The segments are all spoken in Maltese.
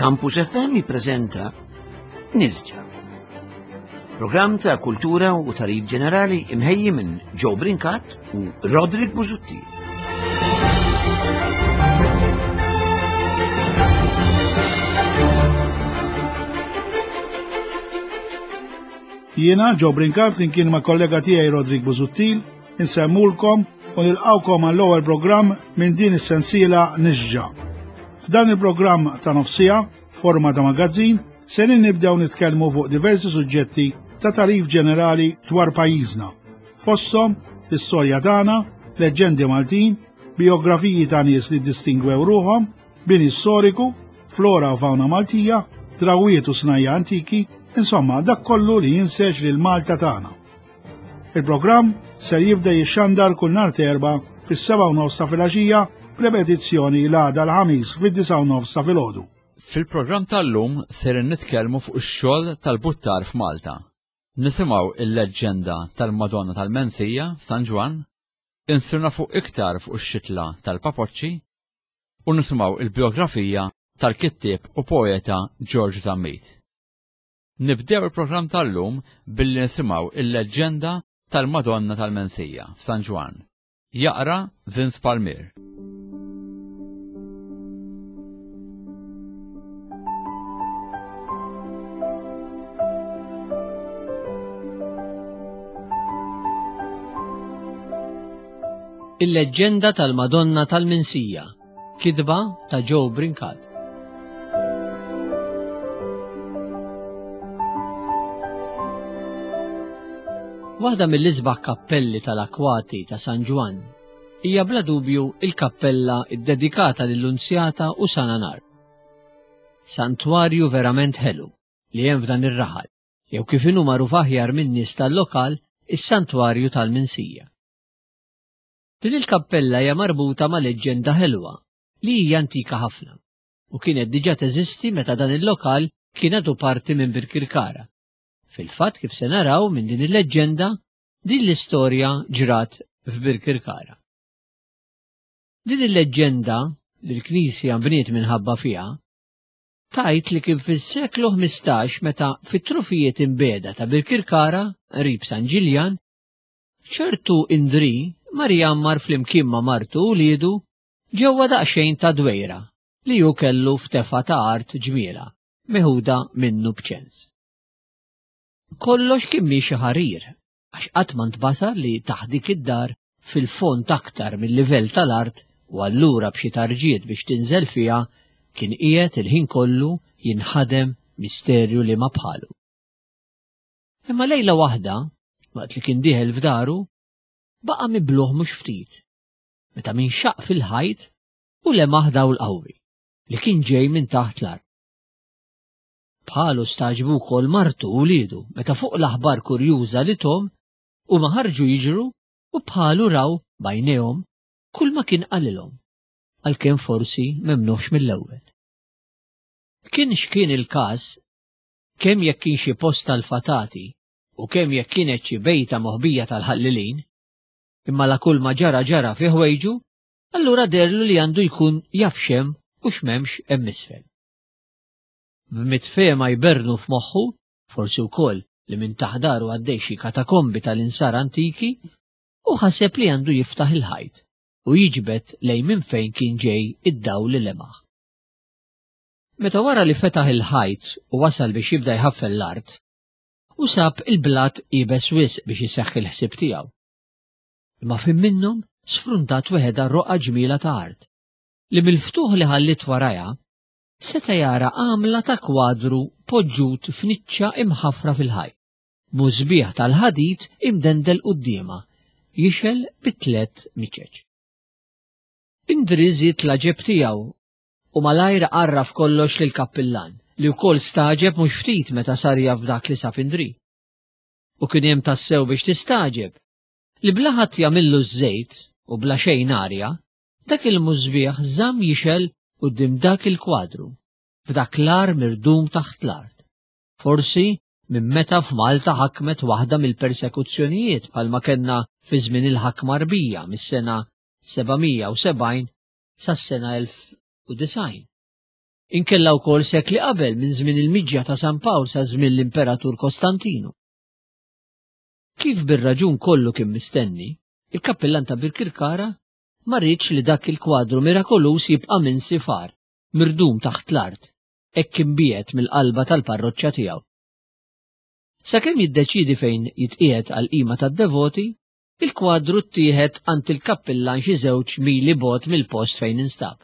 Campus FM jippreżenta Nisġa. Programm ta' kultura u tarif ġenerali imħejji minn Joe Brinkat u Roderick Buzutti. Jiena Joe Brinkat flimkien ma' kollega tiegħi Roderick Buzutti insemmulkom u nilqawkom għall-ewwel programm minn din is-sensiela Nisġa. F'dan il-programm ta' nofsija, forma ta' magazzin, se nibdew nitkellmu fuq diversi suġġetti ta' tarif ġenerali dwar pajjiżna. Fosthom l-istorja tagħna, leġendi Maltin, biografiji ta' nies li distingwew ruhom, bini storiku, flora u fauna Maltija, drawiet u snajja antiki, insomma dak kollu li jinseġ lil Malta tagħna. Il-programm se jibda jixxandar kull nhar Terba fis-7:30 ta' filgħaxija b'repetizzjoni l-għada l-ħamis fid-9:30 ta' filgħodu. Fil-programm tal-lum ser nitkellmu fuq ix-xogħol tal-buttar f'Malta. Nisimgħu il-leġġenda tal-Madonna tal-Mensija f'San Ġwan, insirna fuq iktar fuq ix-xitla tal-Papoċċi u nisimgħu il-biografija tal-kittieb u poeta George Zammit. Nibdew il-programm tal-lum billi nisimgħu il-leġġenda tal-Madonna tal-Mensija f'San Ġwan. Jaqra Vince Palmier. Il-leġġenda tal-Madonna tal-Mensija, kitba ta' Joe Brinkat. Waħda mill-isbaħ kappelli tal-akwati ta' San Ġwan hija bla dubju il-kappella ddedikata lill-Unzjata u Sananar. Santwarju verament ħelu li hemm f'dan ir-raħal, jew kif inhu magħruf aħjar min-nies tal-lokal is-Santwarju tal-Mensija. Din il-kappella hija marbuta ma' leġġenda ħelwa li hija antika ħafna u kienet diġà teżisti meta dan il-lokal kien għadu parti minn Birkirkara. Fil-fatt kif se naraw minn din il-leġġenda, din l-istorja ġrat f'Birkirkara. Din il-leġġenda li l-Knisja mbniet minħabba fiha tajt li kien fis-seklu 15 meta fit-trufijiet imbeda ta' Birkirkara qrib San Ġiljan, ċertu Indri Marija Ammar flimkien ma' martu u liedu ġewwa daqsxejn ta' dwejra li hu kellu ftefa ta' art ġmiela meħuda minnu b'ċens. Kollox kien mixi ħarir, għax qatt ma ntbasar li taħt dik id-dar fil-fond aktar mill-livell tal-art u allura b'xi tarġiet biex tinżel fiha kien qiegħed il-ħin kollu jinħadem misterju li ma bħalu. Imma lejla waħda, waqt li kien dieħel f'daru, baqa' mibluħ mhux ftit, meta min xaq fil-ħajt u lemaħ dawl qawwi li kien ġej minn taħt l-art. Bħalu staġbu wkoll martu u liedu meta fuq l-aħbar kurjuża li tom u ma ħarġu jiġru u bħalu raw bajnejhom kull ma kien qalilhom għalkemm forsi memnux mill-ewwel. Kien x'kien il-każ kemm jekk kien xi post tal-fatati u kemm jekk kienet xi bejta moħbija tal-ħallilin, imma la kull ma ġara fi ħwejġu, allura derlu li għandu jkun jaf xemm u x'memx hemm isfel. B'mitfema jbernu f'moħħu, forsi wkoll li minn taħdaru għaddej xi katakombi tal-insar antiki, u ħaseb li għandu jiftaħ il-ħajt u jiġbed lejn minn fejn kien ġej id-dawl li lemaħ. Meta wara li fetaħ il-ħajt u wasal biex jibda jħaffel l-art, u sab il-blat qibes wisq biex iseħħ il-ħsieb tiegħu. Imma fim minnhom sfruntat weħeda roqqa ġmiela ta' art li mill-ftuħ li ħallit warajha seta' jara għamla ta' kwadru poġġut f'niċċa imħafra fil-ħajt, mużbieħ tal-ħadid imdendel qudiema, jixel bit-tlet miċeċ. Indri żied l-ġeb tiegħu u malajr qarraf kollox lil kappillan li wkoll staġeb mhux ftit meta sar jaf dak li sab Indri. U kien hemm tassew biex tistaġeb li bla ħadd jagħmillu ż-żejt u bla xejn arja, dak il-mużbieħ żamm jixel quddiem dak il-kwadru, f'dak l-ar mirdum taħt l-art. Forsi minn meta f'Malta ħakmet waħda mill-persekuzzjonijiet bħalma kellna fi żmien il-ħakma rbija mis-sena 770 sas-sena 1090. inkella wkoll sekli qabel minn żmien il-miġja ta' San Pawl sa żmien l-Imperatur Kostantinu. Kif bir-raġun kollu kien mistenni, il-kappellan ta' Birkirkara ma rridx li dak il-kwadru mirakolus jibqa' minn sifar, mirdum taħt l-art, hekk imbiet mill-qalba tal-parroċċja tiegħu. Sakemm jiddeċiedi fejn jitqiegħed għal qima tad-devoti, il-kwadru ttieħed għand il-kappellan xi 2 mili bogħod mill-post fejn instab.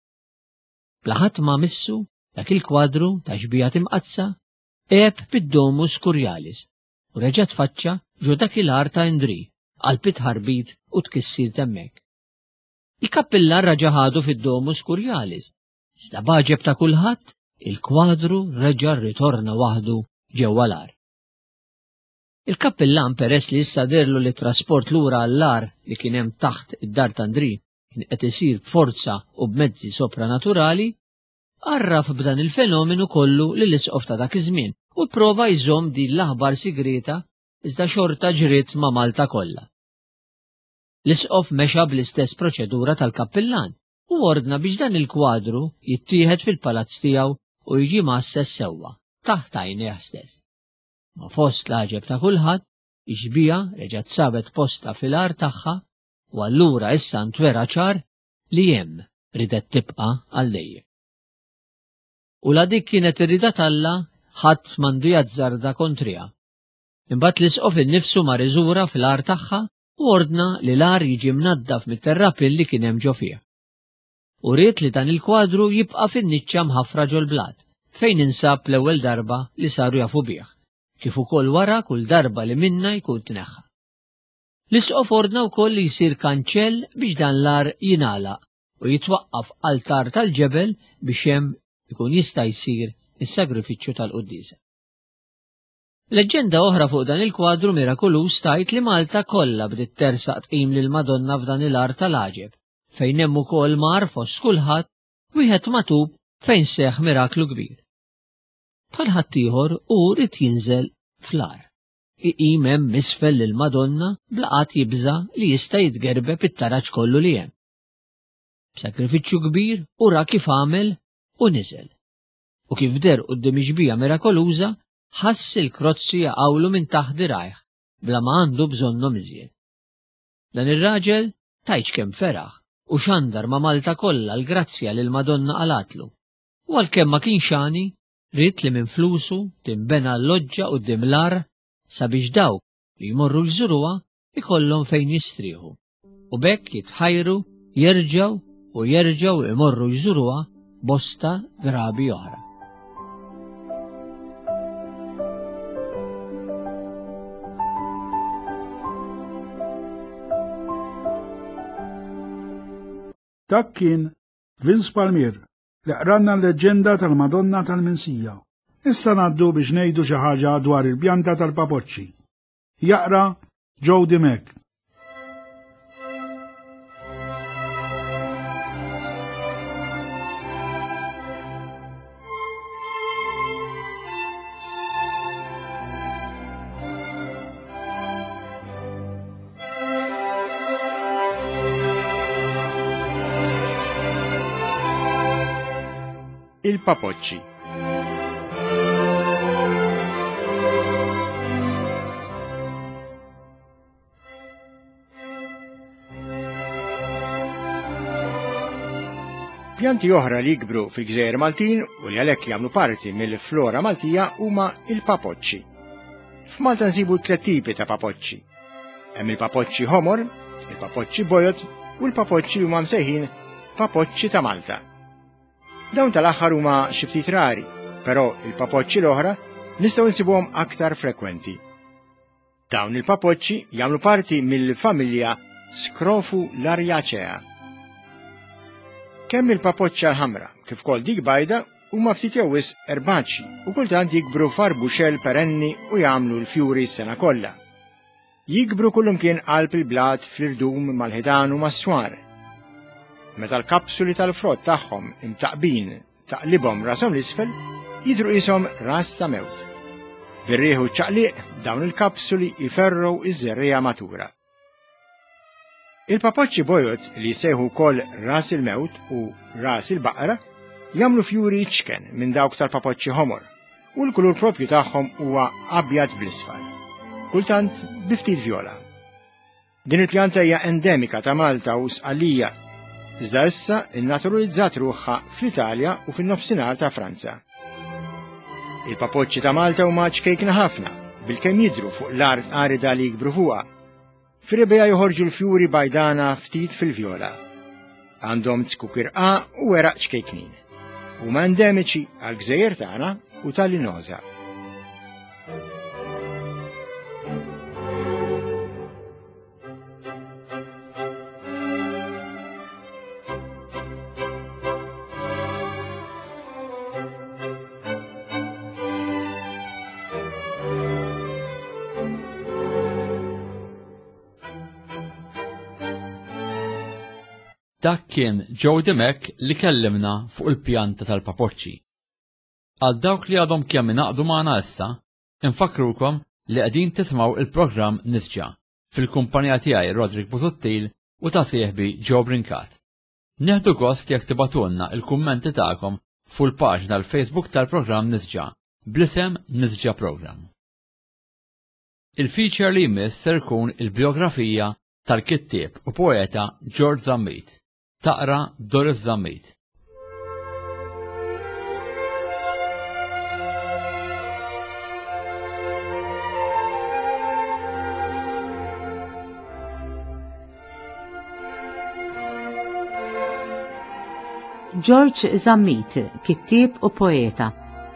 Bla ħadd ma missu, dak il-kwadru ta' xbija timqazza qeb bid-Domus Curjalis u reġa' tfaċċa ġo dak il-art ta' Indri, qalbit ħarbit u tkissir temmek. Il-kappellan raġa' ħadu fid-Domus Curjalis, iżda baġeb ta' kulħadd il-kwadru reġa' rritorna waħdu ġewwa l-ar. Il-kappellan peress li issa derlu li trasport lura għall-ar li kien hemm taħt id-dar ta' Indri kien qed isir b'forza u b'mezzi sopranaturali, għarraf b'dan il-fenomenu kollu lill-isqof ta' dak iż-żmien u pprova jżomm din l-aħbar sigreta iżda xorta ġriet ma' Malta kollha. L-isqof mexa bl-istess proċedura tal-kappellan u ordna biex dan il-kwadru jittieħed fil-palazz tiegħu u jiġi massess sewwa taħt għajnejh stess. Ma fost l-għaġeb ta' kulħadd, ix-xbija reġgħet sabet posta fil-ar tagħha u allura issa ntwera ċar li hemm ridet tibqa' għal dejjem. U la dik kienet ir-rida Alla ħadd m'għandu jazzarda kontriha. Imbagħad l-isqof innifsu ma riżura fil-ar tagħha u ordna li l-ar jiġi mnaddaf mit-terrapil li kien hemm ġo fih. U ried li dan il-kwadru jibqa' fin-niċċa mħaffra ġol blat fejn insab l-ewwel darba li saru jafu bih, kif ukoll wara kull darba li minna jkun tneħħa. L-isqof ordna wkoll li jsir kanċell biex dan l-ar jingħalaq u jitwaqqaf altar tal-ġebel biex hemm ikun jista' jsir is-sagrifiċċju tal-Qudiesa. Leġġenda oħra fuq dan il-kwadru mirakolus tajt li Malta kollha bdiet tersaq tqim lil Madonna f'dan il-art tal-għaġeb, fejn hemm ukoll mar fost kulħadd wieħed matub fejn seħħ miraklu kbir. Bħal ħaddieħor u rid jinżel fl-ar. Iqim hemm misfel lil Madonna blaqat jibża li jista' jitgerbeb it-taraġġ kollu li hemm. B'sakrifiċċju kbir u ra kif għamel u niżel. U kif der quddiem ix-xbija mirakoluża ħass il-krozzi jaqgħulu minn taħt dirgħajh bla ma għandu bżonnhom iżjed. Dan ir-raġel tajġ kemm feraħ u xandar ma' Malta kollha l-grazzja lil Madonna qalatlu. U għalkemm ma kienx għani, rid li minn flusu timbena l-loġġa quddiem l-ar sabiex dawk li jmorru jżuruha ikollhom fejn jistrieħu. U bekk jitħajru, jerġgħu imorru jżuruha bosta drabi oħra. Dak kien Vince Palmier li qranna l-leġenda tal-Madonna tal-Minsija. Issa ngħaddu biex ngħidu xi ħaġa dwar il-pjanta tal-Papoċċi. Jaqra Joe Dimek. Il-Papoċċi. Pjanti oħra li jikbru fil-Gżejjer Maltin u li għalhekk jagħmlu parti mill-flora Maltija huma il-papoċċi. F'Malta nsibu 3 tipi ta' papoċċi. Hemm il-papoċċi ħomor, il-papoċċi bojot u l-papoċċi li huma msejħin papoċċi ta' Malta. Dawn tal-aħħar huma xi ftit rari, però il-papoċċi l-oħra nistgħu nsibuhom aktar frekwenti. Dawn il-papoċċi jagħmlu parti mill-familja Scrophulariaceae. Kemm il-papoċċa l-ħamra kif ukoll dik bajda huma ftit jew wisq erbaċi u kultant jikbru f'arbuxell perenni u jagħmlu l-fjuri s-sena kollha. Jikbru kullum kien qalb il-blat fl-irdum mal-ħidan u mas-swar. Meta l-kapsuli tal-frott tagħhom imtaqbin taqlibhom rashom l-isfel, jidhru qishom ras ta' mewt. Bir-rieħ u ċaqliq dawn il-kapsuli jferrgħu iż-żerriegħa matura. Il-papoċċi bojot li jsejħu wkoll ras il-mewt u ras il-baqra jagħmlu fjuri ċken minn dawk tal-papoċċi ħomor u l-kulur propju tagħhom huwa abjad bl-isfar, kultant bi ftit vjola. Din il-pjanta hija endemika ta' Malta u sqallija, iżda issa innaturalizzat ruħha fl-Italja u fin-nofsinhar ta' Franza. Il-papoċċi ta' Malta huma ċkejkna ħafna, bilkemm jidhru fuq l-art arida li jikbru fuqha. Fir-rebgħa joħorġu l-fjuri bajdana ftit fil-vjola. Għandhom tzkuk irqaq u weraq ċkejknin. Huma endemiċi għall-Gżejjer tagħna u tal-Linosa. Dak kien Joe Demek li kellimna fuq il-pjanta tal-papoċċi. Għal dawk li għadhom kemm inaqdu magħna issa, infakrukom li qegħdin tismaw il-programm Nisġa fil-kumpanija tiegħi Rodrik Busuttil u ta' sieħbi Joe Brinkat. Neħdu gost jekk tibatulna il-kummenti tagħkom fuq il-paġna tal-Facebook tal-programm Nisġa bl-isem Nisġa Program. Il-feature li jmiss ser ikun il-biografija tal-kittieb u poeta George Zammit. Taqra Doris Zammit. George Zammit, kittieb u poeta.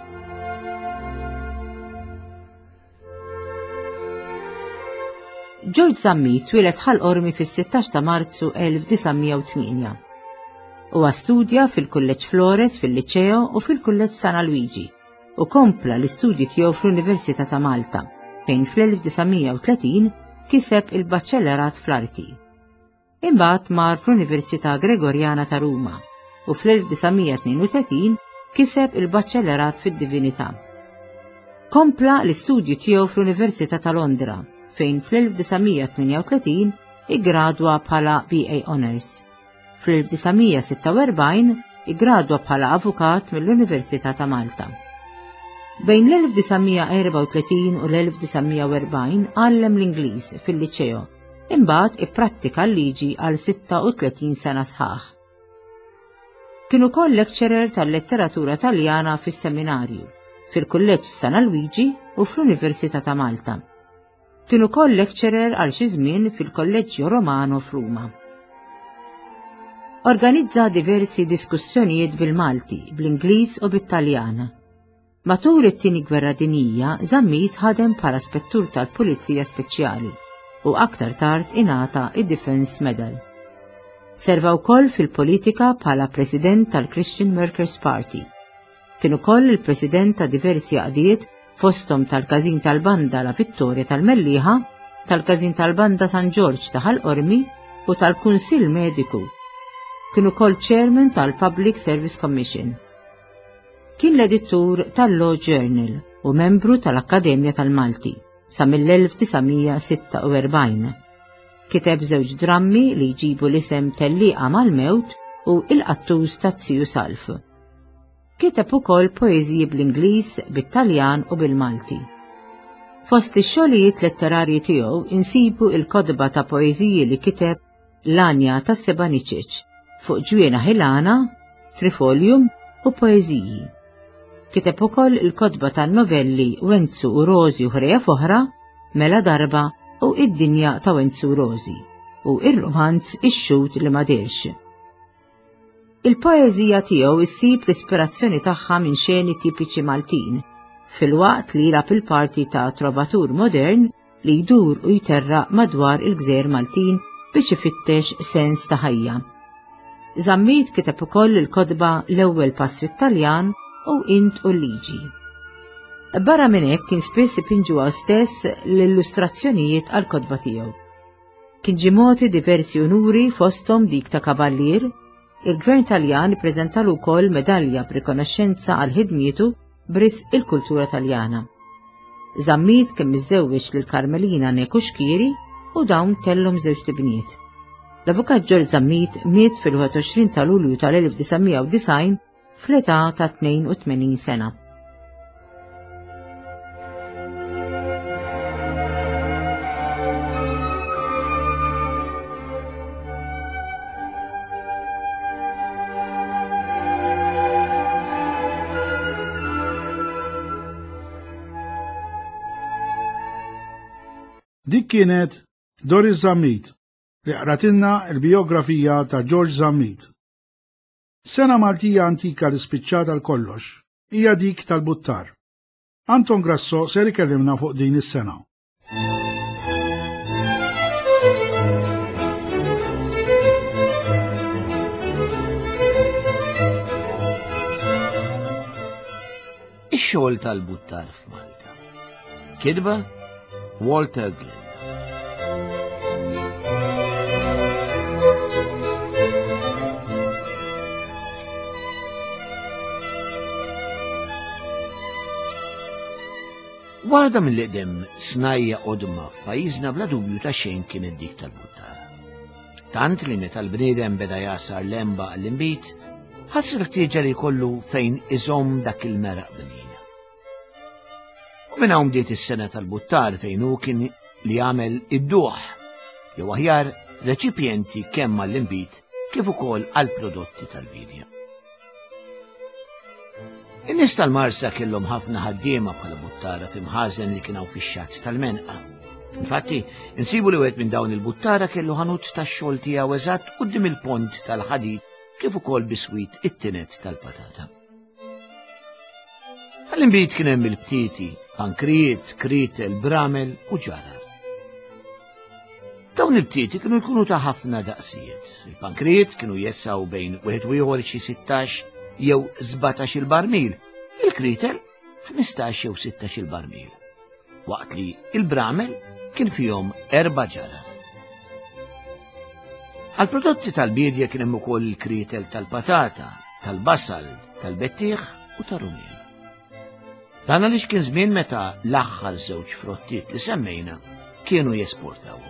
George Zammit twieled ħal-Qormi fis-16 ta' Marzu 1908. Huwa studja fil-Kulleġġ Flores fil-Liċeo u fil-Kulleġġ San Luigi u kompla l-istudji tiegħu fl-Università ta' Malta, fejn fl-1930 kiseb il-baċċellerat fl-arti. Imbagħad mar fl-Università Gregorjana ta' Ruma u fl-1932 kiseb il-baċċellerat fid-Divinità. Kompla l-istudju tiegħu fl-Università ta' Londra, fejn fl-1938 iggradwa bħala BA Honors. Fl-1946 iggradwa bħala avukat mill-Università ta' Malta. Bejn l-1934 u l-1940 għallem l-Ingliż fil-Liċeo, imbagħad ipprattika l-liġi għal 36 sena sħaħ. Kien ukoll lecturer tal-letteratura Taljana fis-seminarju, fil-Kulleġġ San Luigi u fl-Università ta' Malta. Kien ukoll lecturer għal xi żmien fil-Kolleġġju Romano f'Ruma. Organizza diversi diskussjonijiet bil-Malti, bl-Ingliż u bit-Taljan. Matul it-tieni Gwerra Dinjija, Zammit ħadem bħala spettur tal-Pulizija Speċjali u aktar tard ingħata id-Defense Medal. Serva wkoll fil-politika bħala President tal-Christian Workers Party. Kien ukoll il-President ta' diversi għaqdiet fosthom tal-Każin tal-Banda La Vittoria tal-Mellieħa, tal-Każin tal-Banda San George ta' ħal-Qormi u tal-Kunsill Mediku. Kien ukoll Chairman tal-Public Service Commission. Kien l-edittur tal-Law Journal u membru tal-Akkademja tal-Malti sa mill-1946. Kiteb żewġ drammi li jġibu l-isem Tellieqa mal-Mewt u Il-Qattuż ta' Tziju Salf. Kiteb ukoll poeżiji bl-Ingliż, bit-Taljan u bil-Malti. Fost ix-xogħlijiet letterarji tiegħu insibu il-kodba ta' poeżiji li kiteb L-Anja ta' Sebaniċiċ fuq ġwiena ħilana, trifolium u poeżiji. Kiteb ukoll il-kodba tan-novelli Wenzu u Rosi u ħrejja oħra, Mela darba u Id-dinja ta' Wenzu u Rosi u ir-romanz Ix-xut li ma dirx. Il-poeżija tiegħu issib l-ispirazzjoni tagħha minn xeni tipiċi Maltin, fil-waqt li jilab il-parti ta' trovatur modern li jdur u jterra madwar il-Gżejjer Maltin biex ifittex sens ta' ħajja. Zammit kiteb ukoll il-kodba L-ewwel pass fit-Taljan u Int u l-liġi. Barra minn hekk kien spiss ipinġuha stess l-illustrazzjonijiet għall-kodba tiegħu. Kien ġimgħoti diversi unuri fosthom dik ta' kavallier. Il-Gvern Taljan ippreżentalu wkoll medalja b'rikonoxxenza għal ħidmietu bris il-kultura Taljana. Zammit kien miżżewweġ lil Karmelina Neku Xkieri u dawn kellhom żewġ tibniet. L-Avukat George Zammit miet fil-21 ta' Lulju tal-1990 fl-età ta' 82 sena. Dik kienet Doris Zammit li qratilna l-biografija ta' George Zammit. Sena Maltija antika li spiċċata l-kollox hija dik tal-Buttar. Anton Grasso ser ikellimna fuq din is-sena. Ix-xogħol tal-Buttar f'Malta. Kidba Walter Glenn. Waħda mill-qdem snajja qodma f'pajjiżna bla dubju ta' xejn kienet dik tal-Buttar. Tant li meta l-bniedem beda jasar lemba għall-inbit, ħass il-ħtieġa li jkollu fejn iżomm dak il-meraq bnina. U minn hawn bdiet is-sena tal-Buttar fejn hu kien li jagħmel id-duħ, jew aħjar reċipjenti kemm għall-inbit kif ukoll għall-prodotti tal-bidja. In-nies tal-Marsa kellhom ħafna ħaddiema bħala buttara timħażen li kienu fix-xatt tal-Menqa. Infatti, insibu li wieħed minn dawn il-buttara kellu ħanut tax-xogħol tiegħu eżatt quddiem il-pont tal-ħadid kif ukoll biswit it-tinet tal-patata. Għall-inbit kien hemm il-btieti, pankriet, kritel, bramel u ġarar. Dawn il-btieti kienu jkunu ta' ħafna daqsijiet. Il-pankriet kienu jessaw bejn wieħed u ieħor xi 16 jew 17 il-barmil, il-kritel 15 jew 16 il-barmil, waqt li il-bramel kien fihom 4 ġarar. Għal-prodotti tal-bidja kien hemm ukoll il-kritel tal-patata, tal-basal, tal-bettieħ u tar-rumien. Dan għaliex kien żmien meta l-aħħar żewġ frottiet li semmejna kienu jesportawhom.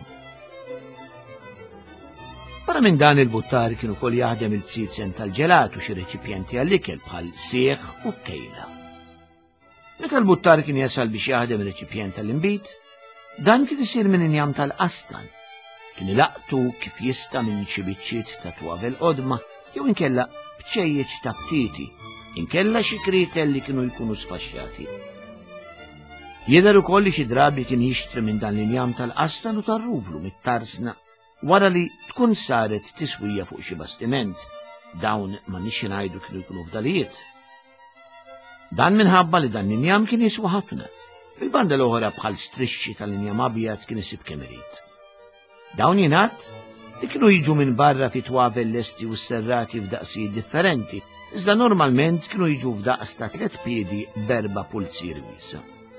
Barra minn dan il-Buttar kienu ukoll jaħdem il-bsitsen tal-ġelatu xi reċipjenti għall-ikel bħal sieħ u kejla. Meta l-Buttar kien jasal biex jaħdem reċipjent tal-inbit, dan kien isir minn injam tal-qastan. Kien ilaqtu kif jista' minn xi biċċiet ta' twavel qodma jew inkella bċejjeċ ta' btieti, inkella xi kritel li kienu jkunu sfaxxjati. Jidher ukoll li xi drabi kien jixtri minn dan l-injam tal-qastan u tar-ruvlu mit-tarsna wara li tkun saret tiswija fuq xi bastiment, dawn ma nixxi ngħidu kienu jkunu fdalijiet. Dan minħabba li dan l-injam kien jiswa ħafna, il-banda l-oħra bħal strixxi tal-injam abjad kien isib kemm irid. Dawn jingħad li kienu jiġu minn barra fi twavel lesti u serrati f'daqsijiet differenti, iżda normalment kienu jiġu f'daqs ta' 3 piedi b'4 pulzieri wiesa'.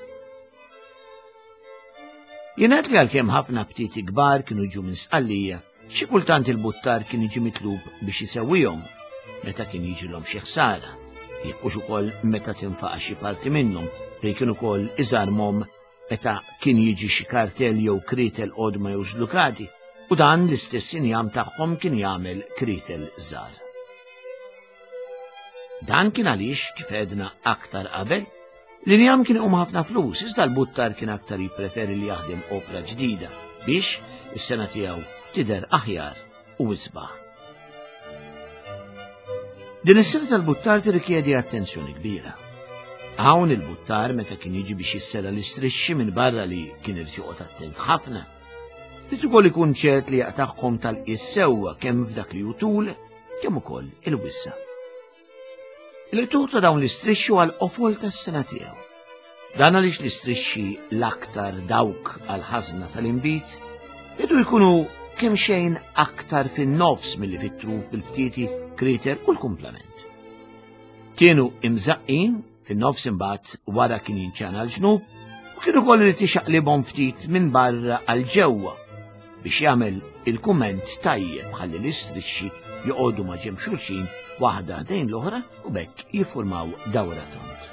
Jingħad li għalkemm ħafna btieti kbar kienu jiġu minn Sqallija, xi kultant il-Buttar kien jiġi mitlub biex isewwihom meta kien jiġilhom xi ħsara, jibqux ukoll meta tinfaqa' xi parti minnhom fejn kien ukoll iżarmhom meta kien jiġi xi kartell jew kritel qodma jew żlukati, u dan l-istess injam tagħhom kien jagħmel kritel żgħar. Dan kien għaliex kif għedna aktar qabel, l-injam kien ħafna flus, iżda l-Buttar kien aktar jippreferi li jaħdem opra ġdida biex is-sena tiegħu tidher aħjar u isbaħ. Din is-sena tal-Buttar tirrikjedi attenzjoni kbira. Hawn il-Buttar meta kien jiġi biex jissera l-istrixxi minn barra li kien irid joqgħod attent ħafna. Rid ukoll ikun ċert li jaqtagħhom tal-qies sewwa kemm f'dak li jutul kemm ukoll il-wissa. Il-tuħ ta' dawn l-istrixxi għal qofol tas-sena tiegħu. Dan għaliex l-istrixxi l-aktar dawk għal ħażna tal-inbit idu jkunu kemm xejn aktar fin-nofs milli fit-truf bil-btieti, kritel u l-kumplament. Kienu imżaqqin fin-nofs imbagħad wara kien jinċana l-ġnub u kienu ukoll irid ixaqlibhom ftit minn barra għal ġewwa biex jagħmel il-kumment tajjeb ħalli l-istrixxi joqogħdu ma' ġenb xulxin waħda dejn l-oħra u bekk jiffurmaw dawra tont.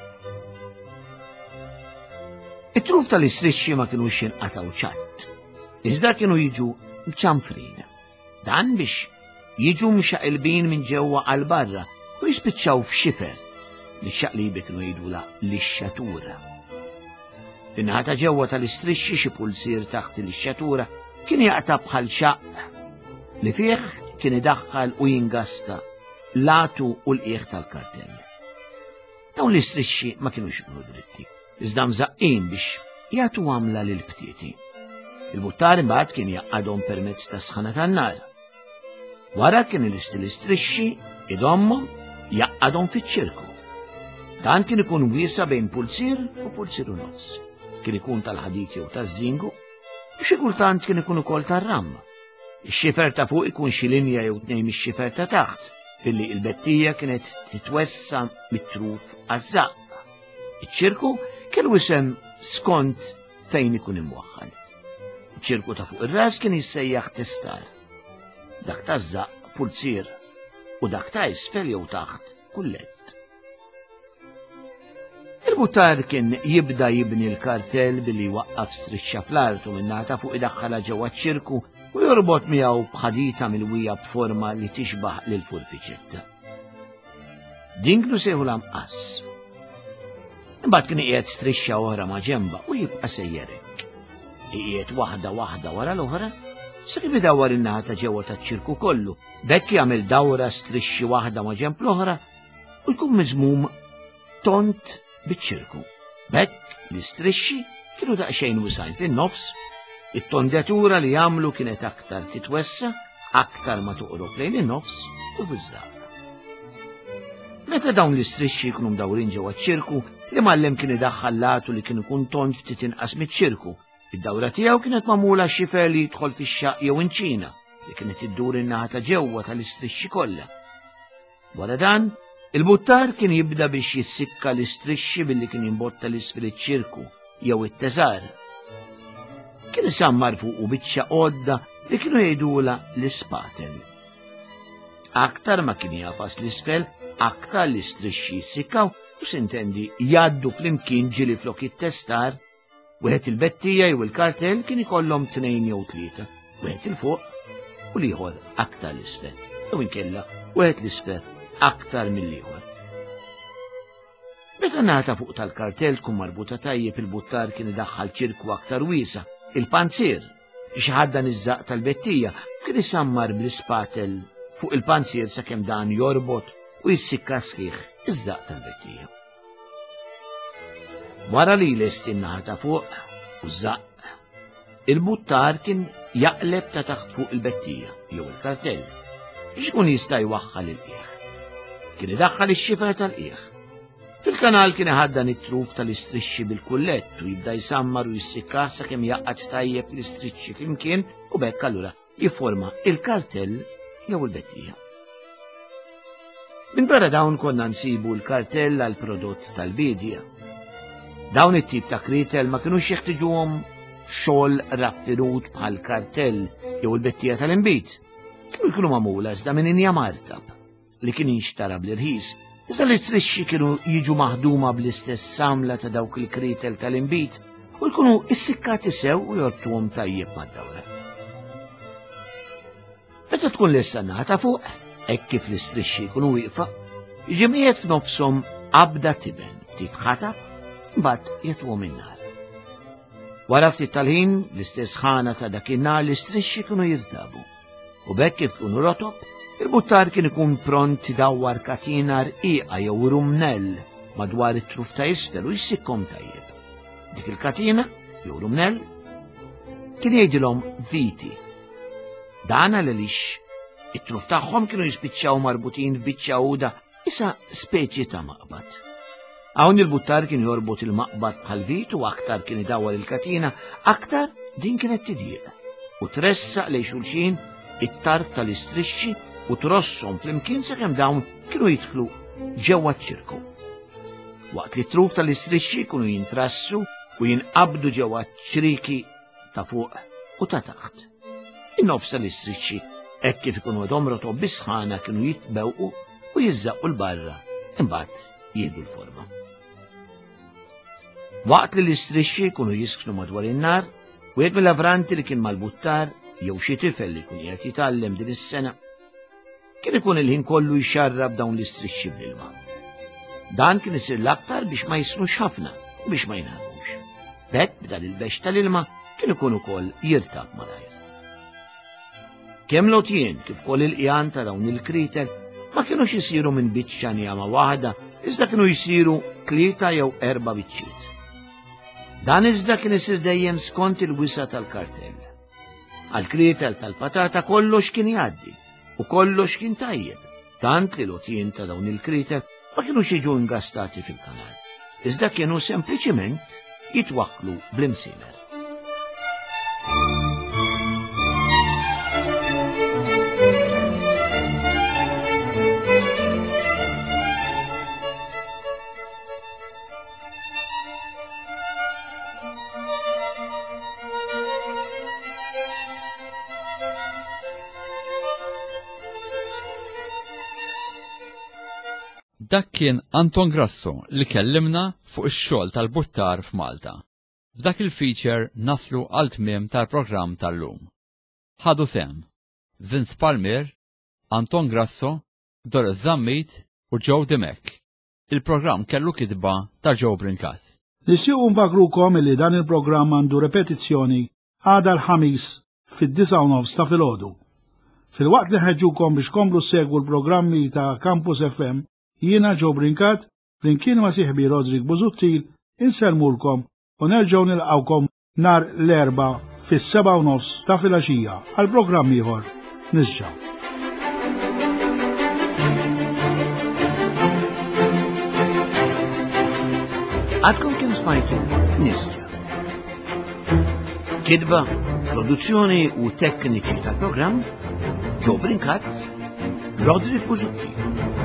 It-truf tal-istrixxi ma kienux jinqataw ċatt, iżda kienu jiġu mċamfrin. Dan biex jiġu mxaqilbin minn ġewwa għal barra u jispiċċaw f'xifer li x-xaqlibi kienu jgħidula l-ixxatura. Fin-naħa ta' ġewwa tal-istrixxi xi pulsier taħt l-ixxatura kien jaqta' bħal xaq li fih kien idaħħal u jingasta l-għatu u l-qiegħ tal-kartell. Dawn l-istrixxi ma kienux ikunu dritti, iżda mżaqqin biex jagħtu għamla lill-btieti. Il-buttar imbagħad kien jaqqadhom permezz ta' sħana tan-nar. Wara kien l-istrixxi idommhom jaqqadhom fiċ-ċirku. Dan kien ikun wiesa bejn pulsier u pulsier u nofs. Kien ikun tal-ħadid jew taż-żingu u xi kultant kien ikun ukoll tar-ramm. Ix-xifer ta' fuq ikun xi linja jew tnejn mix-xifer ta' taħt, billi l-bettija kienet titwessa mit-truf għaż-żaqq. Iċ-ċirku kellu isem skont fejn ikun imwaħħal. Iċ-ċirku ta' fuq ir-ras kien jissejjaħ testar. Dak taż-żaqq pulsier u dak ta' isfel jew taħt kullett. Il-buttar kien jibda jibni l-kartell billi waqqaf striċċa fl-artu min-naħa ta' fuq idaħħalha ġewwa ċ-ċirku u jorbot miegħu b'ħadita milwija b'forma li tixbaħ lil furfiċetta. Din kienu sejħu l-amqas. Imbagħad kien qiegħed striċċa oħra ma' ġenba u jibqa' sejjerek. Qiegħed waħda wara l-oħra sakemm idawwar in-naħa ta' ġewwa taċ-ċirku kollu, bekk jagħmel dawra strixxi waħda ma' ġenb l-oħra u jkun miżmum tont biċ-ċirku. Bekk l-istrixxi kienu daqsxejn wisgħin fin-nofs, it-tondatura li jagħmlu kienet aktar titwessa, aktar ma toqrob lejn in-nofs u biżżaq. Meta dawn l-istrixxi jkunu mdawrin ġewwa ċ-ċirku, l-imgħallem kien idaħħal latu li kien ikun tont ftit inqas miċ-ċirku. Id-dawra tiegħu kienet magħmula xifer li jidħol fix-xaq jew inċina li kienet iddur in-naħa ta' ġewwa tal-istrixxi kollha. Wara dan, il-buttar kien jibda biex jissikka l-istrixxi billi kien jimbotta l-isfel iċ-ċirku jew it-teżar. Kien isammar fuqu biċċa għodda li kienu jgħidula l-ispatel. Aktar ma kien jafas l-isfel, aktar l-istrixxi jissikkaw u sintendi jgħaddu flimkien ġili flok it-testar, wieħed il-bettija jew il-kartell kien ikollhom tnejn jew tlieta, wieħed il-fuq u l-ieħor aktar l-isfel, jew inkella wieħed l-isfel aktar mill-ieħor. Meta nagħta fuq tal-kartell tkun marbuta tajjeb il-buttar kien idaħħal ċirku aktar wiesa, il-panzier biex ħaddan iż-żaq tal-bettija kien isammar bl-ispatel fuq il-panzier sakemm dan jorbot u jissikka sħiħ iż-żaq tal-bettija. Wara li lest in-naħa ta' fuq u żaq, il-buttar kien jaqleb ta' taħt fuq il-bettija jew il-kartell biex ikun jista' jwaħħal il-qiegħ. Kien idaħħal ix-xifer tal-qiegħ. Fil-kanal kien iħaddan it-truf tal-istrixxi bil-kullett u jibda jsammar u jissikka sakemm jaqqad tajjeb l-istrixxi flimkien u bekk allura jifforma il-kartell jew il-bettija. Minn barra dawn konna nsibu l-kartell għal prodott tal-bidja. Dawn it-tip ta' kritel ma kinux jeħtieġuhom xogħol raffinut bħal kartell jew il-bettija tal-inbit. Kienu jkunu magħmula iżda minn inja martab li kien jinxtara bl-irħis, iżda l-istrixxi kienu jiġu maħduma bl-istess samla ta' dawk il-kritel tal-inbit u jkunu issikkati sew u jortuhom tajjeb mad-dawra. Meta tkun lesta naħa fuq, hekk kif l-istrixxi jkunu wieqfa, jiġi f'nofshom qabda tiben ftit ħatab, mbagħad jagħtuhom in-nar. Wara ftit tal-ħin l-istess ħana ta' dak in-nar l-istrixxi kienu jirtabu. U bekk kif kienu rotob, il-buttar kien ikun pront idawwar katina rqiqa jew rumnell madwar it-truf ta' isfel u jissikkom tajjeb. Dik il-katina jew rumnell kien jgħidilhom viti. Dan għaliex it-truf tagħhom kienu jispiċċaw marbutin f'biċċa għuda isa speċi ta' maqbad. Hawn il-buttar kien jorbot il-maqbad bħal vit u aktar kien idawwar il-katina, aktar din kienet tidieq u tressaq lejn xulxin it-tarf tal-istrixxi u trossom flimkien sakemm dawn kienu jidħlu ġewwa ċ-ċirku. Waqt li t-truf tal-istrixxi kienu jintrassu u jinqabdu ġewwa ċriki ta' fuq u ta' taħt. In-nofs tal-istrixxi hekk kif ikunu għadhom rotob bisħana kienu jitbewqu u jiżżaqqu l-barra imbagħad jieħdu l-forma. Waqt li l-istrixxi kienu jisknu madwar in-nar, wieħed mill-avranti li kien mal-buttar jew xi tifel li kun qiegħed jitgħallem din is-sena kien ikun il-ħin kollu jxarrab dawn l-istrixxi bl-ilma. Dan kien isir l-aktar biex ma jisnux ħafna u biex ma jnħarmux. Bekk b'dan il-bex tal-ilma kien ikun ukoll jirtab malajr. Kemm lotjien kif ukoll il-qjan ta' dawn il-kriter ma kienux isiru minn biċċa njama waħda, iżda kienu jisiru 3 jew 4 biċċiet. Dan iżda kien isir dejjem skont il-wisa tal-kartell. Għal-kriter tal-patata kollox kien jgħaddi u kollox kien tajjeb, tant li lotjien ta' dawn il-kriter ma kienu jiġu ingastati fil-kanal, iżda kienu sempliċiment jitwaħklu bl-imsimer. Dak kien Anton Grasso li kellimna fuq ix-xogħol tal-buttar f'Malta. F'dak il-feature naslu għal tmiem tal-programm tal-lum. Ħadu sehem Vince Palmer, Anton Grasso, Doris Zammit u Joe Demek. Il-programm kellu kitba ta' Joe Brinkat. Nixtiequ nfakrukom li dan il-programm għandu repetizzjoni għada l-ħamis fid-9:30 ta' filgħodu. Fil-waqt li ħeġġukom biex komplu segwu l-programmi ta' Campus FM, jiena Joe Brinkat, flimkien ma' sieħbi Rodrigue Busuttil, inselmulkom u nerġgħu nilqawkom nar l-erba' fis-7:30 ta' filgħaxija għal programm ieħor Nisġa'. Għadkom kien smajtu Nisġa'. Kidba, produzzjoni u tekniċi tal-programm Joe Brinkat, Rodrigue Busuttil.